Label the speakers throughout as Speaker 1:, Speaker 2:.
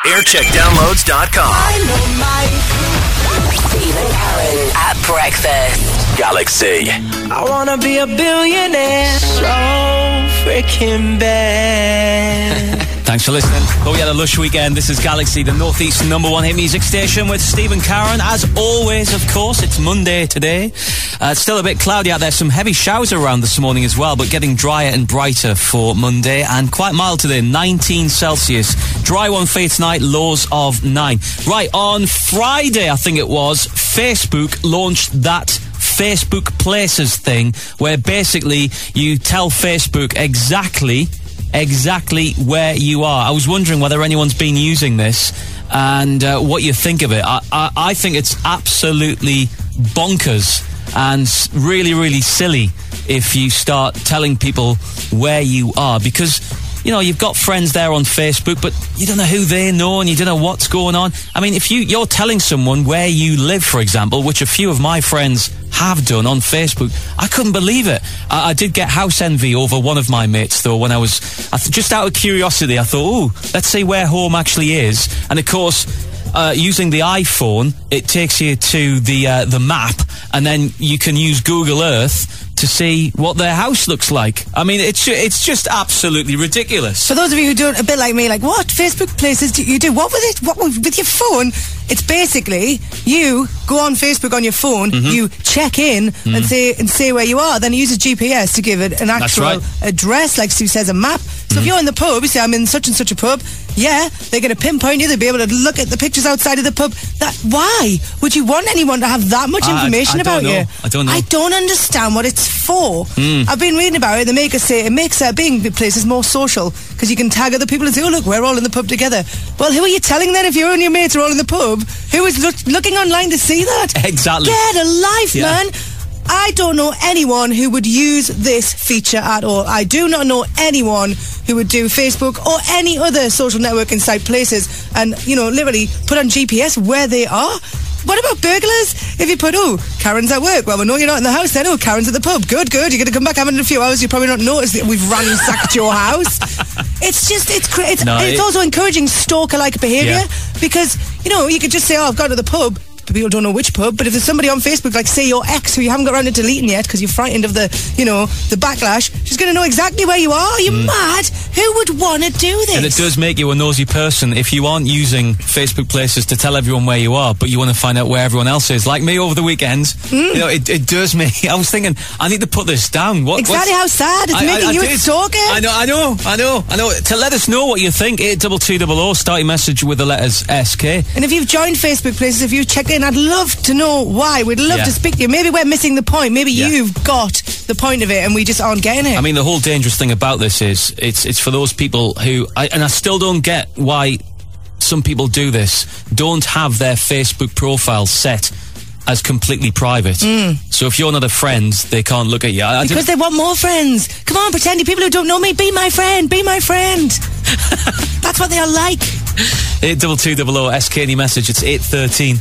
Speaker 1: Aircheckdownloads.com.
Speaker 2: Stephen Karen at breakfast.
Speaker 1: Galaxy.
Speaker 3: I wanna be a billionaire so freaking bad.
Speaker 4: Thanks for listening. Hope you had a lush weekend. This is Galaxy, the Northeast's #1 hit music station with Stephen Karen. As always, of course, it's Monday today. It's still a bit cloudy out there. Some heavy showers around this morning as well, but getting drier and brighter for Monday. And quite mild today, 19 Celsius. Dry one for you tonight, lows of 9. Right, on Friday, I think it was, Facebook launched that Facebook Places thing, where basically you tell Facebook exactly where you are. I was wondering whether anyone's been using this and what you think of it. I think it's absolutely bonkers and really, really silly if you start telling people where you are, because you know, you've got friends there on Facebook, but you don't know who they know and you don't know what's going on. I mean, if you're telling someone where you live, for example, which a few of my friends have done on Facebook, I couldn't believe it. I did get house envy over one of my mates, though, when I was... just out of curiosity, I thought, let's see where home actually is. And, of course... using the iPhone, it takes you to the map, and then you can use Google Earth to see what their house looks like. I mean, it's just absolutely ridiculous.
Speaker 5: For those of you who don't, a bit like me, like, what Facebook Places do you do? What with it? What with your phone? It's basically you go on Facebook on your phone, you check in and say where you are. Then it uses GPS to give it an actual address, like Steve says, a map. So if you're in the pub, you say, I'm in such and such a pub. Yeah, they're going to pinpoint you. They'll be able to look at the pictures outside of the pub. Why would you want anyone to have that much information about you?
Speaker 4: I don't know.
Speaker 5: I don't understand what it's for. I've been reading about it. They make us say it makes being places more social, because you can tag other people and say, oh, look, we're all in the pub together. Well, who are you telling then if you and your mates are all in the pub? Who is looking online to see that?
Speaker 4: Exactly.
Speaker 5: Get a life, man. I don't know anyone who would use this feature at all. I do not know anyone who would do Facebook or any other social networking site Places and, you know, literally put on GPS where they are. What about burglars? If you put, oh, Karen's at work. Well, we know you're not in the house then. Oh, Karen's at the pub. Good. You're going to come back in a few hours. You'll probably not notice that we've ransacked your house. It's also encouraging stalker-like behaviour, because, you know, you could just say, oh, I've gone to the pub. People don't know which pub, but if there's somebody on Facebook, like say your ex, who you haven't got around to deleting yet because you're frightened of the backlash, she's going to know exactly where you are. Are you mad? Who would want to do this?
Speaker 4: And it does make you a nosy person if you aren't using Facebook Places to tell everyone where you are, but you want to find out where everyone else is. Like me over the weekend, you know, it does me. I was thinking, I need to put this down.
Speaker 5: Exactly how sad. It's making you a stalker.
Speaker 4: I know. To let us know what you think, 82200, start your message with the letters SK.
Speaker 5: And if you've joined Facebook Places, if you've checked in, I'd love to know why. We'd love to speak to you. Maybe we're missing the point. Maybe you've got the point of it and we just aren't getting it.
Speaker 4: I mean, the whole dangerous thing about this is it's for those people who... I still don't get why some people do this. Don't have their Facebook profile set as completely private. So if you're not a friend, they can't look at you.
Speaker 5: Because they want more friends. Come on, pretend you people who don't know me, be my friend. That's what they are like.
Speaker 4: 82200 SK any message. It's 8:13.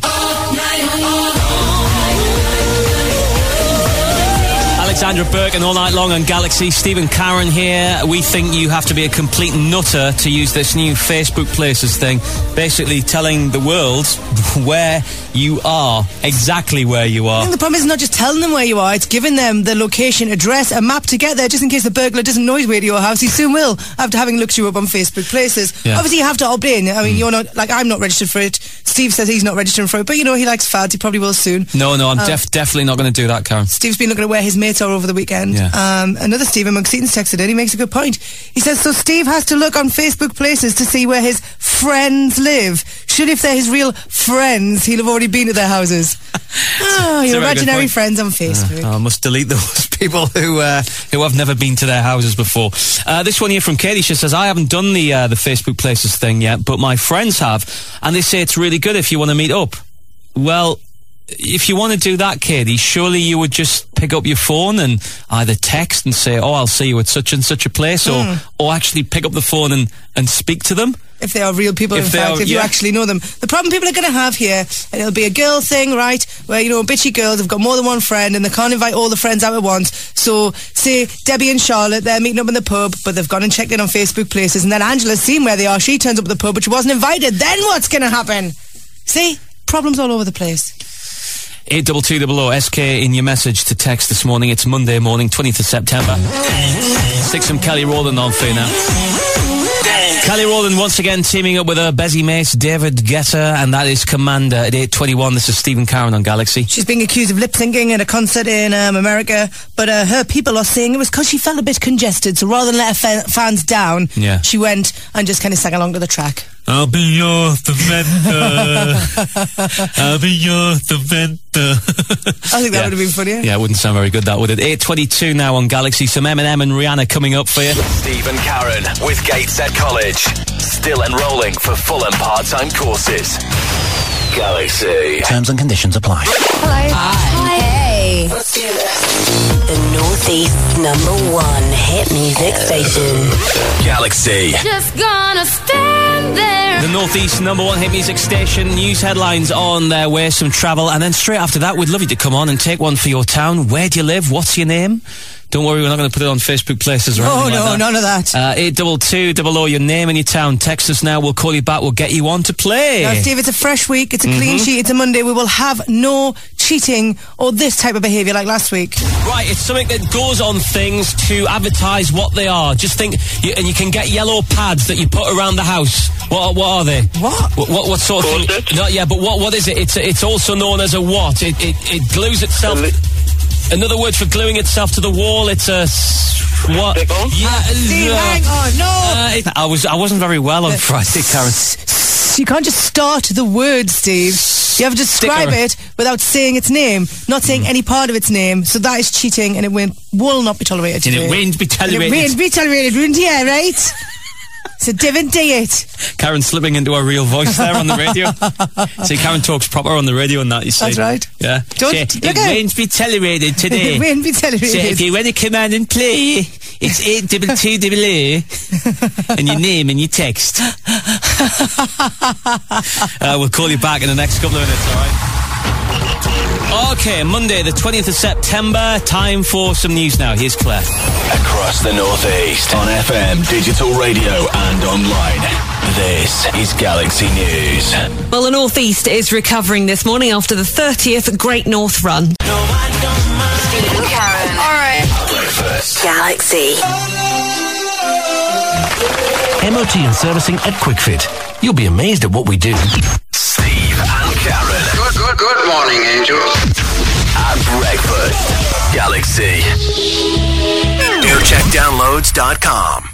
Speaker 4: Alexandra Burke and All Night Long on Galaxy. Stephen Karen here. We think you have to be a complete nutter to use this new Facebook Places thing. Basically telling the world where you are, exactly where you are.
Speaker 5: I think the problem is not just telling them where you are, it's giving them the location, address, a map to get there, just in case the burglar doesn't know his way to your house. He soon will, after having looked you up on Facebook Places. Yeah. Obviously you have to opt in. I mean, you're not, like, I'm not registered for it. Steve says he's not registering for it, but you know, he likes fads. He probably will soon.
Speaker 4: No, I'm definitely not going to do that, Karen.
Speaker 5: Steve's been looking at where his mates are over the weekend. Another Stephen McSeaton's texted in. He makes a good point. He says, so Steve has to look on Facebook Places to see where his friends live. Should, if they're his real friends, he'll have already been to their houses. Your imaginary friends on Facebook.
Speaker 4: I must delete those people who have never been to their houses before. This one here from Katie, she says, I haven't done the Facebook Places thing yet, but my friends have, and they say it's really good if you want to meet up. Well, if you want to do that, Katie, surely you would just pick up your phone and either text and say, oh, I'll see you at such and such a place, or actually pick up the phone and speak to them.
Speaker 5: If they are real people, if you actually know them. The problem people are going to have here, and it'll be a girl thing, right, where, you know, bitchy girls have got more than one friend and they can't invite all the friends out at once. So, say, Debbie and Charlotte, they're meeting up in the pub, but they've gone and checked in on Facebook Places, and then Angela's seen where they are. She turns up at the pub, but she wasn't invited. Then what's going to happen? See? Problems all over the place.
Speaker 4: 82200 SK in your message to text this morning. It's Monday morning, 20th of September. Stick some Kelly Rowland on for you now. Kelly Rowland once again teaming up with her Bezzy mate David Guetta, and that is Commander at 8:21. This is Stephen Karen on Galaxy.
Speaker 5: She's being accused of lip-syncing at a concert in America, but her people are saying it was because she felt a bit congested, so rather than let her fans down, she went and just kind of sang along to the track.
Speaker 1: I'll be your defender. I'll be your defender.
Speaker 5: I think that would have been funnier.
Speaker 4: Yeah, it wouldn't sound very good, that would it? 8:22 now on Galaxy. Some Eminem and Rihanna coming up for you.
Speaker 2: Stephen Karen with Gateshead College. Still enrolling for full and part-time courses. Galaxy.
Speaker 6: Terms and conditions apply.
Speaker 7: Hello. Hi. Hey.
Speaker 2: Let's do this.
Speaker 8: The Northeast #1 hit music station.
Speaker 2: Galaxy.
Speaker 7: Just gonna stand there.
Speaker 4: The Northeast #1 hit music station. News headlines on their way, some travel, and then straight after that, we'd love you to come on and take one for your town. Where do you live? What's your name? Don't worry, we're not going to put it on Facebook Places or anything like that.
Speaker 5: None of that.
Speaker 4: 82200, your name and your town. Text us now. We'll call you back. We'll get you on to play.
Speaker 5: Now, Steve, it's a fresh week. It's a clean sheet. It's a Monday. We will have no cheating or this type of behaviour like last week.
Speaker 4: Right, it's something that goes on things to advertise what they are. Just think, and you can get yellow pads that you put around the house. What are they? What sort of thing? No, yeah, but what is it? It's also known as a what? It glues itself. Another word for gluing itself to the wall. It's a what? Yeah,
Speaker 5: Steve, hang on. No.
Speaker 4: I wasn't very well on Friday, Karen.
Speaker 5: You can't just start the word, Steve. You have to describe it without saying its name, not saying any part of its name. So that is cheating, and it will not be tolerated.
Speaker 4: And it won't be tolerated.
Speaker 5: It won't be tolerated, wouldn't you? Right? So Devon, do it.
Speaker 4: Karen slipping into her real voice there on the radio. See, Karen talks proper on the radio and that, you see.
Speaker 5: That's right.
Speaker 4: Yeah. It won't be tolerated today.
Speaker 5: It won't be tolerated.
Speaker 4: So if you want to come on and play, it's 82200 and your name and your text. We'll call you back in the next couple of minutes, all right? Okay, Monday, the 20th of September. Time for some news now. Here's Claire.
Speaker 2: Across the Northeast on FM, digital radio and online. This is Galaxy News.
Speaker 9: Well, the Northeast is recovering this morning after the 30th Great North Run.
Speaker 8: Stephen Karen.
Speaker 7: All right.
Speaker 2: Breakfast.
Speaker 8: Galaxy.
Speaker 6: MOT and servicing at QuickFit. You'll be amazed at what we do.
Speaker 2: Steve and Karen.
Speaker 10: Good morning, angels.
Speaker 2: At breakfast. Galaxy. NewCheckDownloads.com.